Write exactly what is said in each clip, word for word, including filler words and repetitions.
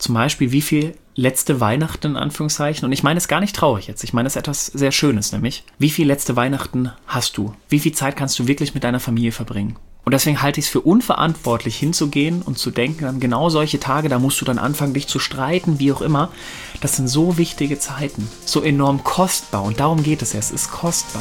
zum Beispiel, wie viel letzte Weihnachten in Anführungszeichen, und ich meine es gar nicht traurig jetzt, ich meine es etwas sehr Schönes, nämlich, wie viel letzte Weihnachten hast du? Wie viel Zeit kannst du wirklich mit deiner Familie verbringen? Und deswegen halte ich es für unverantwortlich, hinzugehen und zu denken, an genau solche Tage, da musst du dann anfangen, dich zu streiten, wie auch immer. Das sind so wichtige Zeiten, so enorm kostbar, und darum geht es ja, es ist kostbar.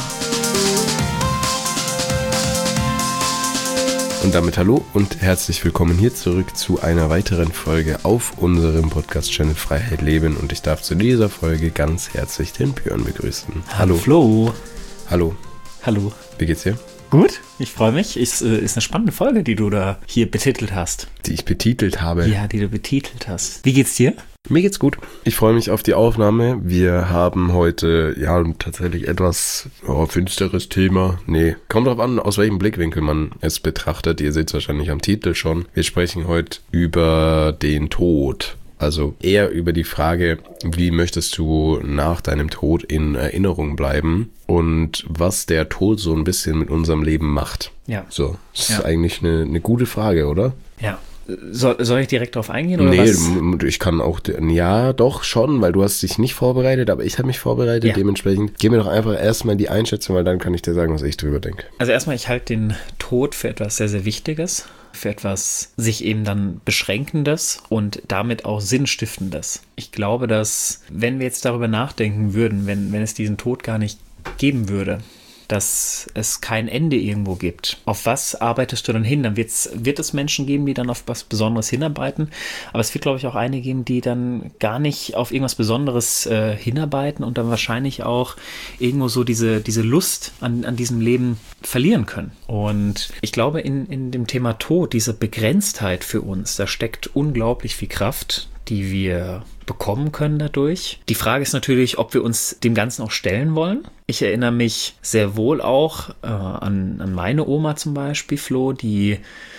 Und damit hallo und herzlich willkommen hier zurück zu einer weiteren Folge auf unserem Podcast-Channel Freiheit Leben. Und ich darf zu dieser Folge ganz herzlich den Björn begrüßen. Hallo Flo. Hallo. Hallo. Wie geht's dir? Gut, ich freue mich. Ist, äh, ist eine spannende Folge, die du da hier betitelt hast. Die ich betitelt habe. Ja, die du betitelt hast. Wie geht's dir? Mir geht's gut. Ich freue mich auf die Aufnahme. Wir haben heute, ja, tatsächlich etwas oh, finsteres Thema. Nee, kommt drauf an, aus welchem Blickwinkel man es betrachtet. Ihr seht es wahrscheinlich am Titel schon. Wir sprechen heute über den Tod. Also eher über die Frage, wie möchtest du nach deinem Tod in Erinnerung bleiben und was der Tod so ein bisschen mit unserem Leben macht. Ja. So, das ja. ist eigentlich eine, eine gute Frage, oder? Ja. Soll, soll ich direkt drauf eingehen? Oder nee, was? Ich kann auch, ja doch schon, weil du hast dich nicht vorbereitet, aber ich habe mich vorbereitet, ja. Dementsprechend gib mir doch einfach erstmal die Einschätzung, weil dann kann ich dir sagen, was ich drüber denke. Also erstmal, ich halte den Tod für etwas sehr, sehr Wichtiges, für etwas sich eben dann Beschränkendes und damit auch Sinnstiftendes. Ich glaube, dass, wenn wir jetzt darüber nachdenken würden, wenn, wenn es diesen Tod gar nicht geben würde, dass es kein Ende irgendwo gibt. Auf was arbeitest du dann hin? Dann wird's, wird es Menschen geben, die dann auf was Besonderes hinarbeiten. Aber es wird, glaube ich, auch einige geben, die dann gar nicht auf irgendwas Besonderes äh, hinarbeiten und dann wahrscheinlich auch irgendwo so diese, diese Lust an, an diesem Leben verlieren können. Und ich glaube, in, in dem Thema Tod, diese Begrenztheit für uns, da steckt unglaublich viel Kraft, die wir bekommen können dadurch. Die Frage ist natürlich, ob wir uns dem Ganzen auch stellen wollen. Ich erinnere mich sehr wohl auch äh, an, an meine Oma zum Beispiel, Flo, die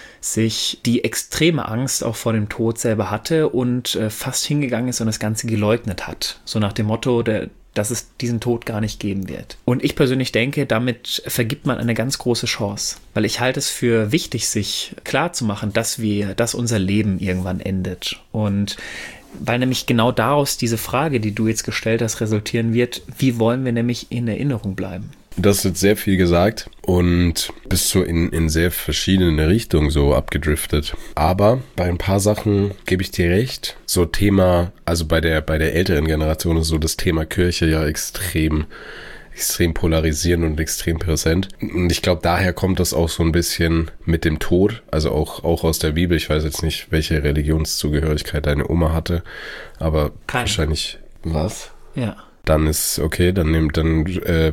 sich die extreme Angst auch vor dem Tod selber hatte und äh, fast hingegangen ist und das Ganze geleugnet hat. So nach dem Motto, der dass es diesen Tod gar nicht geben wird. Und ich persönlich denke, damit vergibt man eine ganz große Chance. Weil ich halte es für wichtig, sich klarzumachen, dass wir, dass unser Leben irgendwann endet. Und weil nämlich genau daraus diese Frage, die du jetzt gestellt hast, resultieren wird, wie wollen wir nämlich in Erinnerung bleiben? Das ist jetzt sehr viel gesagt und bist so in, in sehr verschiedene Richtungen so abgedriftet. Aber bei ein paar Sachen gebe ich dir recht. So Thema, also bei der, bei der älteren Generation ist so das Thema Kirche ja extrem, extrem polarisierend und extrem präsent. Und ich glaube, daher kommt das auch so ein bisschen mit dem Tod, also auch, auch aus der Bibel. Ich weiß jetzt nicht, welche Religionszugehörigkeit deine Oma hatte, aber Keine. Wahrscheinlich was? Ja. Dann ist okay, dann nimmt dann, äh,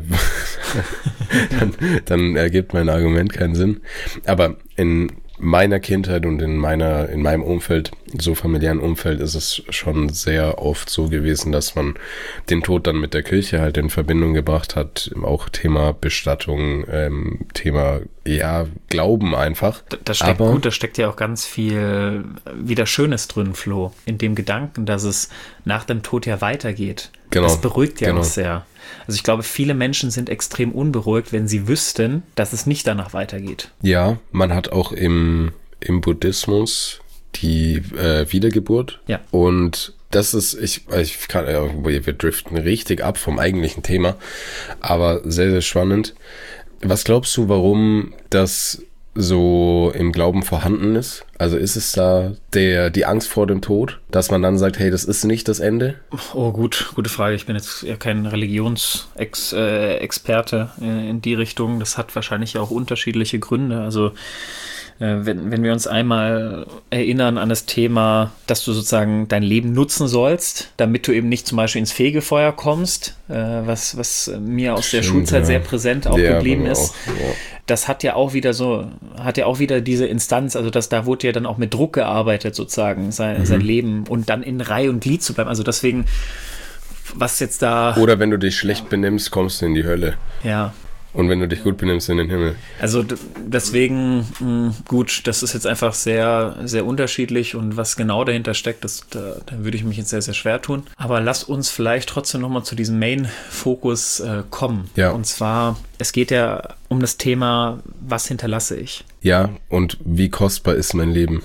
dann, dann ergibt mein Argument keinen Sinn. Aber in meiner Kindheit und in meiner, in meinem Umfeld, so familiären Umfeld, ist es schon sehr oft so gewesen, dass man den Tod dann mit der Kirche halt in Verbindung gebracht hat. Auch Thema Bestattung, ähm, Thema, ja, Glauben einfach. Da, da steckt Aber, gut, da steckt ja auch ganz viel wieder Schönes drin, Flo. In dem Gedanken, dass es nach dem Tod ja weitergeht. Genau, das beruhigt ja genau. auch sehr. Also ich glaube, viele Menschen sind extrem unberuhigt, wenn sie wüssten, dass es nicht danach weitergeht. Ja, man hat auch im, im Buddhismus die äh, Wiedergeburt. Ja. Und das ist, ich, ich kann, ja, wir driften richtig ab vom eigentlichen Thema, aber sehr, sehr spannend. Was glaubst du, warum das so im Glauben vorhanden ist? Also ist es da der die Angst vor dem Tod, dass man dann sagt, hey, das ist nicht das Ende? Oh, gut, gute Frage. Ich bin jetzt ja kein Religionsexperte äh, in die Richtung. Das hat wahrscheinlich auch unterschiedliche Gründe. Also äh, wenn, wenn wir uns einmal erinnern an das Thema, dass du sozusagen dein Leben nutzen sollst, damit du eben nicht zum Beispiel ins Fegefeuer kommst, äh, was, was mir aus der Stimmt, Schulzeit ja. sehr präsent auch Ja, geblieben aber ist. auch, ja. Das hat ja auch wieder so, hat ja auch wieder diese Instanz, also dass da wurde ja dann auch mit Druck gearbeitet sozusagen, sein, Mhm. sein Leben und dann in Reihe und Glied zu bleiben. Also deswegen, was jetzt da... Oder wenn du dich schlecht benimmst, kommst du in die Hölle. Ja. Und wenn du dich gut benimmst, in den Himmel. Also d- deswegen, mh, gut, das ist jetzt einfach sehr, sehr unterschiedlich und was genau dahinter steckt, das, da, da würde ich mich jetzt sehr, sehr schwer tun. Aber lass uns vielleicht trotzdem nochmal zu diesem Main-Fokus äh, kommen. Ja. Und zwar, es geht ja um das Thema, was hinterlasse ich? Ja, und wie kostbar ist mein Leben?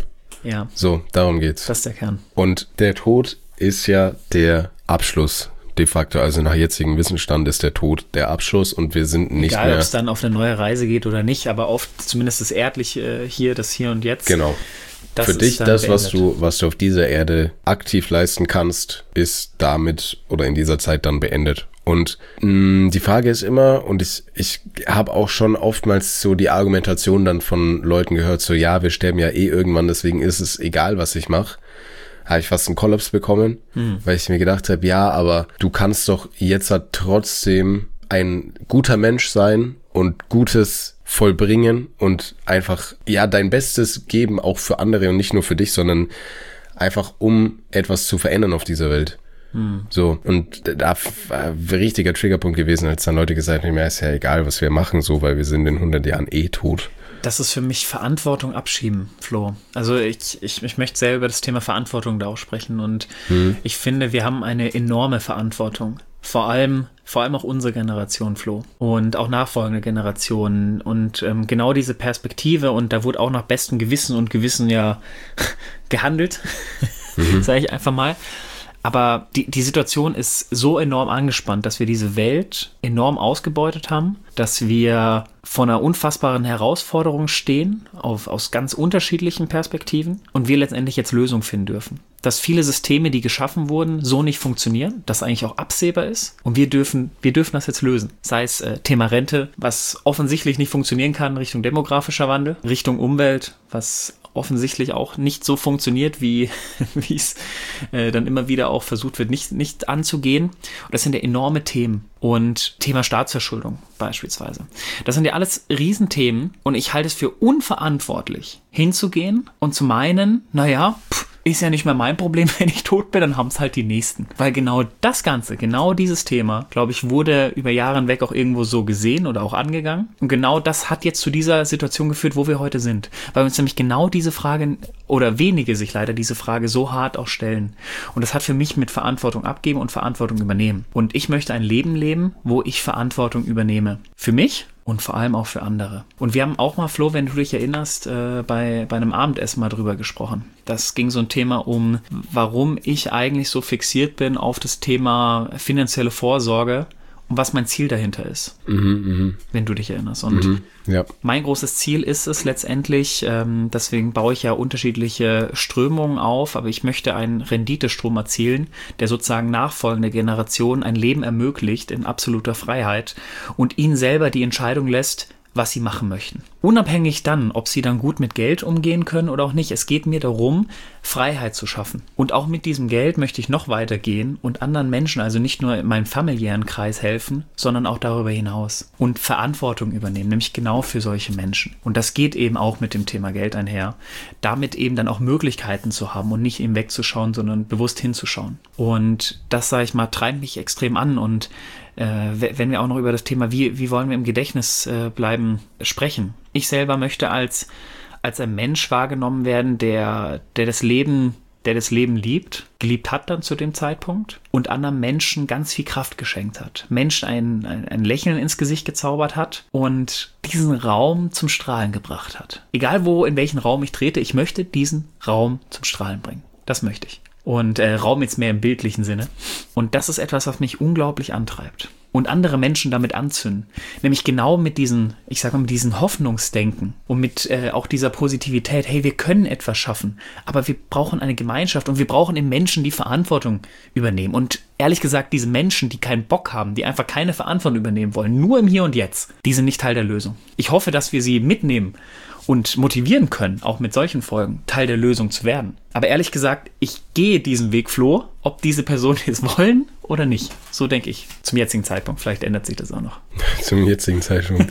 Ja. So, darum geht's. Das ist der Kern. Und der Tod ist ja der Abschluss. De facto, also nach jetzigem Wissensstand ist der Tod der Abschluss und wir sind nicht Egal, mehr... Egal, ob es dann auf eine neue Reise geht oder nicht, aber oft zumindest das Erdliche hier, das Hier und Jetzt. Genau. Das Für dich, das, beendet. was du, was du auf dieser Erde aktiv leisten kannst, ist damit oder in dieser Zeit dann beendet. Und mh, die Frage ist immer, und ich, ich habe auch schon oftmals so die Argumentation dann von Leuten gehört, so ja, wir sterben ja eh irgendwann, deswegen ist es egal, was ich mache. Habe ich fast einen Kollaps bekommen, hm. weil ich mir gedacht habe, ja, aber du kannst doch jetzt halt trotzdem ein guter Mensch sein und Gutes vollbringen und einfach, ja, dein Bestes geben, auch für andere und nicht nur für dich, sondern einfach, um etwas zu verändern auf dieser Welt. Hm. So, und da war ein richtiger Triggerpunkt gewesen, als dann Leute gesagt haben, ja, ist ja egal, was wir machen, so, weil wir sind in hundert Jahren eh tot. Das ist für mich Verantwortung abschieben, Flo. Also ich, ich, ich möchte sehr über das Thema Verantwortung da auch sprechen und hm. ich finde, wir haben eine enorme Verantwortung. Vor allem, vor allem auch unsere Generation, Flo. Und auch nachfolgende Generationen. Und ähm, genau diese Perspektive, und da wurde auch nach bestem Gewissen und Gewissen ja gehandelt, mhm. sage ich einfach mal. Aber die, die Situation ist so enorm angespannt, dass wir diese Welt enorm ausgebeutet haben, dass wir vor einer unfassbaren Herausforderung stehen, auf, aus ganz unterschiedlichen Perspektiven, und wir letztendlich jetzt Lösungen finden dürfen. Dass viele Systeme, die geschaffen wurden, so nicht funktionieren, das eigentlich auch absehbar ist, und wir dürfen, wir dürfen das jetzt lösen. Sei es äh, Thema Rente, was offensichtlich nicht funktionieren kann, Richtung demografischer Wandel, Richtung Umwelt, was offensichtlich auch nicht so funktioniert, wie wie es äh, dann immer wieder auch versucht wird, nicht, nicht anzugehen. Und das sind ja enorme Themen. Und Thema Staatsverschuldung beispielsweise. Das sind ja alles Riesenthemen, und ich halte es für unverantwortlich, hinzugehen und zu meinen, naja, pff, ist ja nicht mehr mein Problem, wenn ich tot bin, dann haben es halt die Nächsten. Weil genau das Ganze, genau dieses Thema, glaube ich, wurde über Jahre hinweg auch irgendwo so gesehen oder auch angegangen. Und genau das hat jetzt zu dieser Situation geführt, wo wir heute sind. Weil uns nämlich genau diese Frage, oder wenige sich leider diese Frage so hart auch stellen. Und das hat für mich mit Verantwortung abgeben und Verantwortung übernehmen. Und ich möchte ein Leben leben, wo ich Verantwortung übernehme. Für mich und vor allem auch für andere. Und wir haben auch mal, Flo, wenn du dich erinnerst, äh, bei, bei einem Abendessen mal drüber gesprochen. Das ging so ein Thema um, warum ich eigentlich so fixiert bin auf das Thema finanzielle Vorsorge und was mein Ziel dahinter ist, mhm, wenn du dich erinnerst. Und mhm, ja. Mein großes Ziel ist es letztendlich, ähm, deswegen baue ich ja unterschiedliche Strömungen auf, aber ich möchte einen Renditestrom erzielen, der sozusagen nachfolgende Generationen ein Leben ermöglicht in absoluter Freiheit und ihnen selber die Entscheidung lässt, was sie machen möchten. Unabhängig dann, ob sie dann gut mit Geld umgehen können oder auch nicht. Es geht mir darum, Freiheit zu schaffen. Und auch mit diesem Geld möchte ich noch weitergehen und anderen Menschen, also nicht nur in meinem familiären Kreis helfen, sondern auch darüber hinaus. Und Verantwortung übernehmen, nämlich genau für solche Menschen. Und das geht eben auch mit dem Thema Geld einher. Damit eben dann auch Möglichkeiten zu haben und nicht eben wegzuschauen, sondern bewusst hinzuschauen. Und das, sage ich mal, treibt mich extrem an. Und Äh, wenn wir auch noch über das Thema, wie, wie wollen wir im Gedächtnis äh, bleiben, sprechen. Ich selber möchte als, als ein Mensch wahrgenommen werden, der, der das Leben, der das Leben liebt, geliebt hat dann zu dem Zeitpunkt und anderen Menschen ganz viel Kraft geschenkt hat. Menschen ein, ein, ein Lächeln ins Gesicht gezaubert hat und diesen Raum zum Strahlen gebracht hat. Egal wo, in welchen Raum ich trete, ich möchte diesen Raum zum Strahlen bringen. Das möchte ich. Und äh, Raum jetzt mehr im bildlichen Sinne. Und das ist etwas, was mich unglaublich antreibt. Und andere Menschen damit anzünden. Nämlich genau mit diesen, ich sag mal, mit diesen Hoffnungsdenken und mit äh, auch dieser Positivität. Hey, wir können etwas schaffen, aber wir brauchen eine Gemeinschaft und wir brauchen eben Menschen, die Verantwortung übernehmen. Und ehrlich gesagt, diese Menschen, die keinen Bock haben, die einfach keine Verantwortung übernehmen wollen, nur im Hier und Jetzt, die sind nicht Teil der Lösung. Ich hoffe, dass wir sie mitnehmen und motivieren können, auch mit solchen Folgen, Teil der Lösung zu werden. Aber ehrlich gesagt, ich gehe diesen Weg, Flo, ob diese Personen es wollen oder nicht. So denke ich zum jetzigen Zeitpunkt. Vielleicht ändert sich das auch noch. Zum jetzigen Zeitpunkt.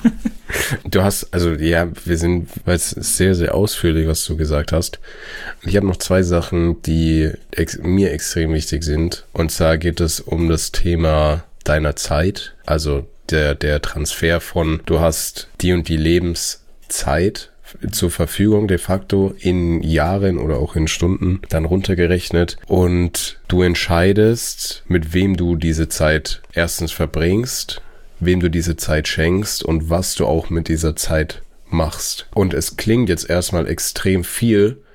Du hast, also ja, wir sind, weil es sehr, sehr ausführlich, was du gesagt hast. Ich habe noch zwei Sachen, die ex- mir extrem wichtig sind. Und zwar geht es um das Thema deiner Zeit, also der, der Transfer von, du hast die und die Lebenszeit zur Verfügung de facto in Jahren oder auch in Stunden dann runtergerechnet und du entscheidest, mit wem du diese Zeit erstens verbringst, wem du diese Zeit schenkst und was du auch mit dieser Zeit machst. Und es klingt jetzt erstmal extrem viel,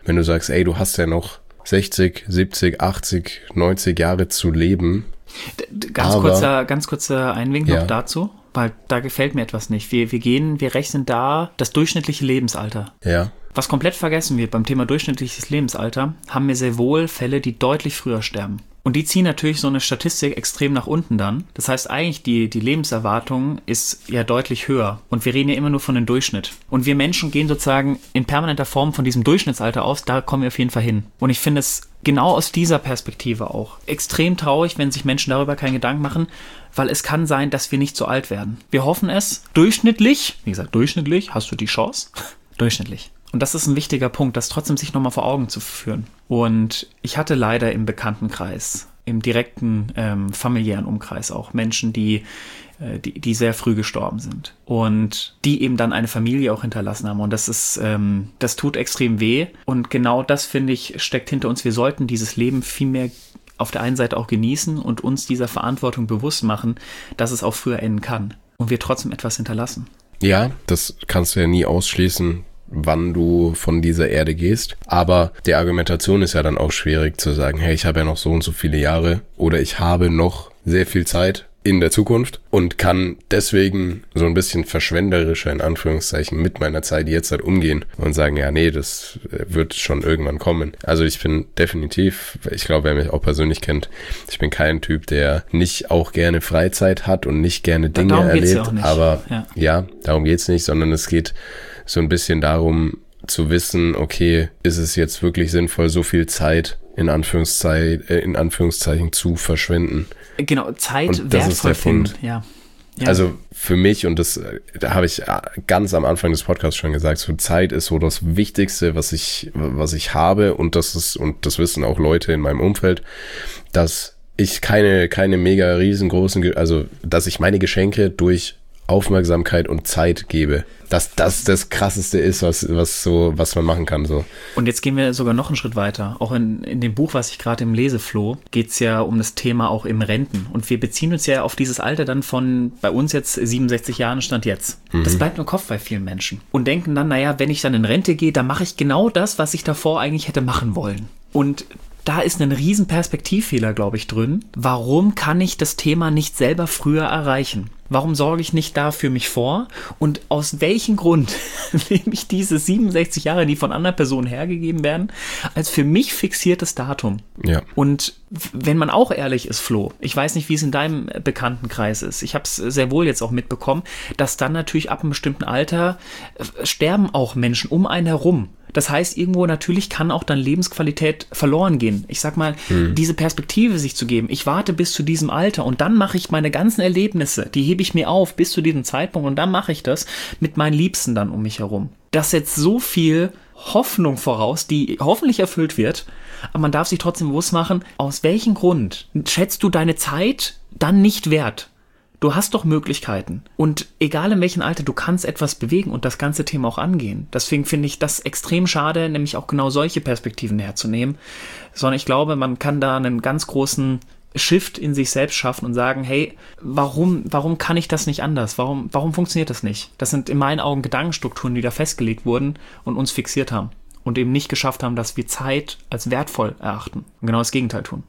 wenn du sagst, ey, du hast ja noch sechzig, siebzig, achtzig, neunzig Jahre zu leben. Ganz aber, kurzer, ganz kurzer Einwink noch ja. dazu, weil da gefällt mir etwas nicht. Wir, wir gehen, wir rechnen da das durchschnittliche Lebensalter. Ja. Was komplett vergessen wird beim Thema durchschnittliches Lebensalter, haben wir sehr wohl Fälle, die deutlich früher sterben. Und die ziehen natürlich so eine Statistik extrem nach unten dann. Das heißt eigentlich, die, die Lebenserwartung ist ja deutlich höher. Und wir reden ja immer nur von dem Durchschnitt. Und wir Menschen gehen sozusagen in permanenter Form von diesem Durchschnittsalter aus. Da kommen wir auf jeden Fall hin. Und ich finde es genau aus dieser Perspektive auch extrem traurig, wenn sich Menschen darüber keinen Gedanken machen, weil es kann sein, dass wir nicht so alt werden. Wir hoffen es durchschnittlich. Wie gesagt, durchschnittlich hast du die Chance. Durchschnittlich. Und das ist ein wichtiger Punkt, das trotzdem sich nochmal vor Augen zu führen. Und ich hatte leider im Bekanntenkreis, im direkten ähm, familiären Umkreis auch Menschen, die, äh, die, die sehr früh gestorben sind. Und die eben dann eine Familie auch hinterlassen haben. Und das ist, ähm, das tut extrem weh. Und genau das, finde ich, steckt hinter uns. Wir sollten dieses Leben viel mehr auf der einen Seite auch genießen und uns dieser Verantwortung bewusst machen, dass es auch früher enden kann. Und wir trotzdem etwas hinterlassen. Ja, das kannst du ja nie ausschließen, wann du von dieser Erde gehst. Aber die Argumentation ist ja dann auch schwierig zu sagen, hey, ich habe ja noch so und so viele Jahre oder ich habe noch sehr viel Zeit in der Zukunft und kann deswegen so ein bisschen verschwenderischer in Anführungszeichen mit meiner Zeit jetzt halt umgehen und sagen, ja, nee, das wird schon irgendwann kommen. Also ich bin definitiv, ich glaube, wer mich auch persönlich kennt, ich bin kein Typ, der nicht auch gerne Freizeit hat und nicht gerne Dinge darum geht's erlebt. ja auch nicht. Aber ja. ja, darum geht's nicht, sondern es geht so ein bisschen darum zu wissen, okay, ist es jetzt wirklich sinnvoll, so viel Zeit in Anführungszeichen, äh, in Anführungszeichen zu verschwenden? Genau, Zeit und das ist wertvoll der finden. Punkt. Ja. Ja. Also für mich, und das da habe ich ganz am Anfang des Podcasts schon gesagt, so Zeit ist so das Wichtigste, was ich, was ich habe, und das ist, und das wissen auch Leute in meinem Umfeld, dass ich keine, keine mega riesengroßen, also dass ich meine Geschenke durch Aufmerksamkeit und Zeit gebe. Dass das das Krasseste ist, was, was so, was man machen kann, so. Und jetzt gehen wir sogar noch einen Schritt weiter. Auch in, in dem Buch, was ich gerade im Lesefloh, geht es ja um das Thema auch im Renten. Und wir beziehen uns ja auf dieses Alter dann von bei uns jetzt siebenundsechzig Jahren Stand jetzt. Mhm. Das bleibt im Kopf bei vielen Menschen. Und denken dann, naja, wenn ich dann in Rente gehe, dann mache ich genau das, was ich davor eigentlich hätte machen wollen. Und da ist ein riesen Perspektivfehler, glaube ich, drin. Warum kann ich das Thema nicht selber früher erreichen? Warum sorge ich nicht da für mich vor? Und aus welchem Grund nehme ich diese siebenundsechzig Jahre, die von anderen Personen hergegeben werden, als für mich fixiertes Datum? Ja. Und wenn man auch ehrlich ist, Flo, ich weiß nicht, wie es in deinem Bekanntenkreis ist. Ich habe es sehr wohl jetzt auch mitbekommen, dass dann natürlich ab einem bestimmten Alter sterben auch Menschen um einen herum. Das heißt, irgendwo natürlich kann auch dann Lebensqualität verloren gehen. Ich sag mal, hm. diese Perspektive sich zu geben. Ich warte bis zu diesem Alter und dann mache ich meine ganzen Erlebnisse, die hebe ich mir auf bis zu diesem Zeitpunkt und dann mache ich das mit meinen Liebsten dann um mich herum. Das setzt so viel Hoffnung voraus, die hoffentlich erfüllt wird, aber man darf sich trotzdem bewusst machen, aus welchem Grund schätzt du deine Zeit dann nicht wert? Du hast doch Möglichkeiten. Und egal in welchem Alter, du kannst etwas bewegen und das ganze Thema auch angehen. Deswegen finde ich das extrem schade, nämlich auch genau solche Perspektiven herzunehmen. Sondern ich glaube, man kann da einen ganz großen Shift in sich selbst schaffen und sagen, hey, warum, warum kann ich das nicht anders? Warum, warum funktioniert das nicht? Das sind in meinen Augen Gedankenstrukturen, die da festgelegt wurden und uns fixiert haben. Und eben nicht geschafft haben, dass wir Zeit als wertvoll erachten. Und genau das Gegenteil tun.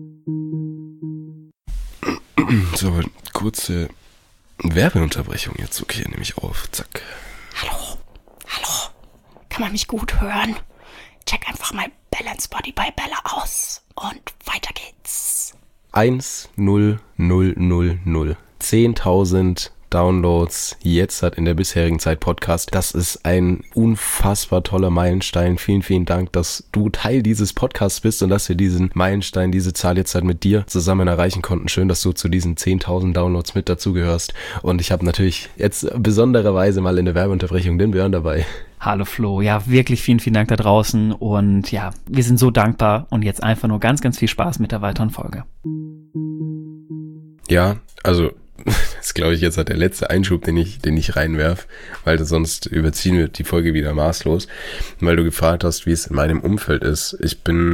So, kurze Werbeunterbrechung jetzt. Okay, nehme ich auf. Zack. Hallo, hallo. Kann man mich gut hören? Check einfach mal Balance Body bei Bella aus. Und weiter geht's. eins null null null null. zehntausend Downloads jetzt hat in der bisherigen Zeit Podcast. Das ist ein unfassbar toller Meilenstein. Vielen, vielen Dank, dass du Teil dieses Podcasts bist und dass wir diesen Meilenstein, diese Zahl jetzt halt mit dir zusammen erreichen konnten. Schön, dass du zu diesen zehntausend Downloads mit dazugehörst. Und ich habe natürlich jetzt besondererweise mal in der Werbeunterbrechung den Björn dabei. Hallo Flo, ja wirklich vielen, vielen Dank da draußen und ja, wir sind so dankbar und jetzt einfach nur ganz, ganz viel Spaß mit der weiteren Folge. Ja, also das ist, glaube ich, jetzt halt der letzte Einschub, den ich, den ich reinwerf, weil sonst überziehen wir die Folge wieder maßlos. Weil du gefragt hast, wie es in meinem Umfeld ist. Ich bin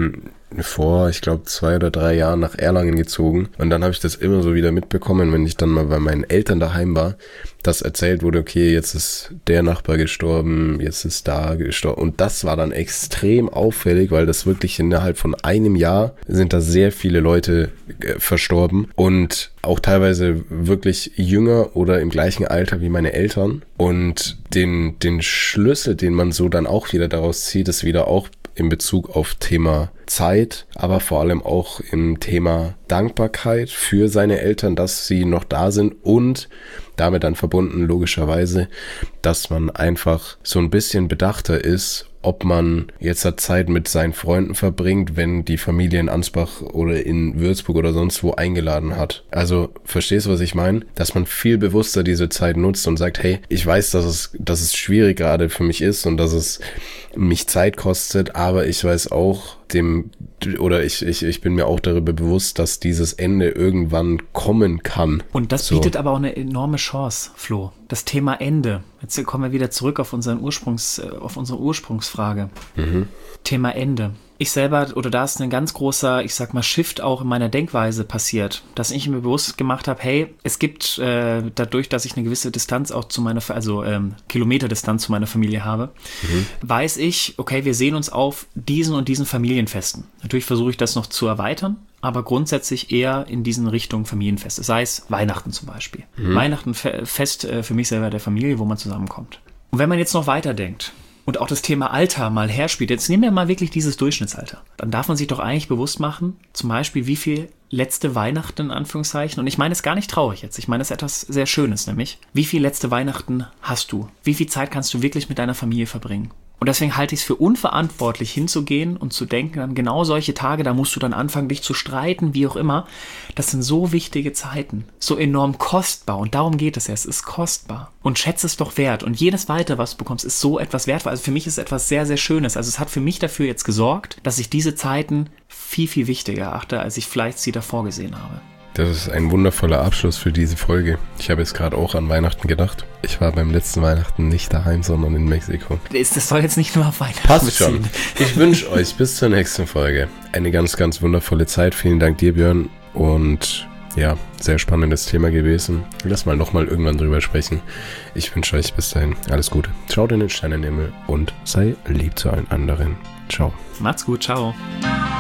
vor, ich glaube, zwei oder drei Jahren nach Erlangen gezogen. Und dann habe ich das immer so wieder mitbekommen, wenn ich dann mal bei meinen Eltern daheim war, dass erzählt wurde, okay, jetzt ist der Nachbar gestorben, jetzt ist da gestorben. Und das war dann extrem auffällig, weil das wirklich innerhalb von einem Jahr sind da sehr viele Leute äh, verstorben und auch teilweise wirklich jünger oder im gleichen Alter wie meine Eltern. Und den, den Schlüssel, den man so dann auch wieder daraus zieht, ist wieder auch in Bezug auf Thema Zeit, aber vor allem auch im Thema Dankbarkeit für seine Eltern, dass sie noch da sind und damit dann verbunden logischerweise, dass man einfach so ein bisschen bedachter ist, ob man jetzt Zeit mit seinen Freunden verbringt, wenn die Familie in Ansbach oder in Würzburg oder sonst wo eingeladen hat. Also, verstehst du, was ich meine? Dass man viel bewusster diese Zeit nutzt und sagt, hey, ich weiß, dass es, dass es schwierig gerade für mich ist und dass es mich Zeit kostet, aber ich weiß auch, dem, oder ich, ich, ich bin mir auch darüber bewusst, dass dieses Ende irgendwann kommen kann. Und das so. bietet aber auch eine enorme Chance, Flo. Das Thema Ende. Jetzt kommen wir wieder zurück auf unseren Ursprungs, auf unsere Ursprungsfrage. Mhm. Thema Ende. Ich selber, oder da ist ein ganz großer, ich sag mal, Shift auch in meiner Denkweise passiert, dass ich mir bewusst gemacht habe, hey, es gibt äh, dadurch, dass ich eine gewisse Distanz auch zu meiner, also ähm, Kilometerdistanz zu meiner Familie habe, mhm. weiß ich, okay, wir sehen uns auf diesen und diesen Familienfesten. Natürlich versuche ich das noch zu erweitern, aber grundsätzlich eher in diesen Richtungen Familienfeste, sei es Weihnachten zum Beispiel. Mhm. Weihnachten, Fest äh, für mich selber der Familie, wo man zusammenkommt. Und wenn man jetzt noch weiterdenkt, und auch das Thema Alter mal herspielt, jetzt nehmen wir mal wirklich dieses Durchschnittsalter, dann darf man sich doch eigentlich bewusst machen, zum Beispiel wie viel letzte Weihnachten in Anführungszeichen, und ich meine es gar nicht traurig jetzt, ich meine es etwas sehr Schönes, nämlich, wie viel letzte Weihnachten hast du? Wie viel Zeit kannst du wirklich mit deiner Familie verbringen? Und deswegen halte ich es für unverantwortlich, hinzugehen und zu denken, an genau solche Tage, da musst du dann anfangen, dich zu streiten, wie auch immer. Das sind so wichtige Zeiten, so enorm kostbar. Und darum geht es ja, es ist kostbar. Und schätze es doch wert. Und jedes Weitere, was du bekommst, ist so etwas wertvoll. Also für mich ist es etwas sehr, sehr Schönes. Also es hat für mich dafür jetzt gesorgt, dass ich diese Zeiten viel, viel wichtiger erachte, als ich vielleicht sie davor gesehen habe. Das ist ein wundervoller Abschluss für diese Folge. Ich habe jetzt gerade auch an Weihnachten gedacht. Ich war beim letzten Weihnachten nicht daheim, sondern in Mexiko. Das soll jetzt nicht nur auf Weihnachten Passt beziehen. schon. Ich wünsche euch bis zur nächsten Folge eine ganz, ganz wundervolle Zeit. Vielen Dank dir, Björn. Und ja, sehr spannendes Thema gewesen. Lass mal nochmal irgendwann drüber sprechen. Ich wünsche euch bis dahin alles Gute. Schaut in den Sternenhimmel und sei lieb zu allen anderen. Ciao. Macht's gut, ciao.